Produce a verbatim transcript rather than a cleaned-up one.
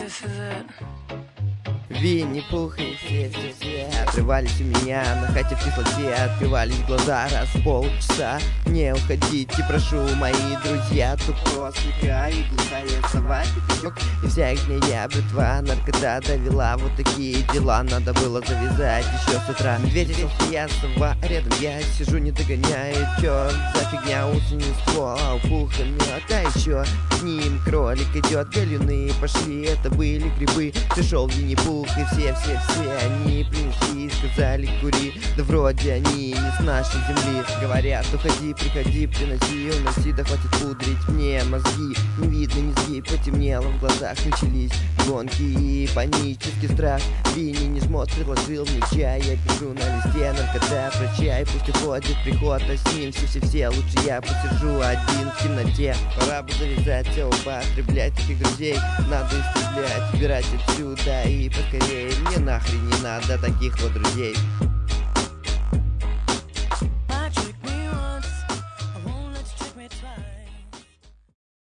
this is it. Винни-Пух и все-все-все отрывались у меня на хате в кислоте, открывались глаза раз в полчаса. Не уходите, прошу, мои друзья. Тупо слегка и глухая сова, пятачок и вся ихняя братва. Наркота довела, вот такие дела надо было завязать еще с утра. Медведь, я сова, рядом я сижу, не догоняю. Чё за фигня, усень ствол, а у Пуха мед. А еще с ним кролик идет, галюны пошли, это были грибы. Пришел Винни-Пух и все-все-все они принесли и сказали кури. Да вроде они не с нашей земли. Говорят, уходи, приходи, приноси, уноси, да хватит пудрить мне мозги. Не видно низги, потемнело в глазах, начались гонки и панический страх. Винни не жмот, предложил мне чай, я пишу на листе наркота про чай. Пусть уходит приход, а с ним все-все-все. Лучше я посижу один в темноте. Пора бы завязать, все употреблять таких друзей надо истреблять, убирать отсюда и поскорее. Мне нахрен не надо таких вот друзей.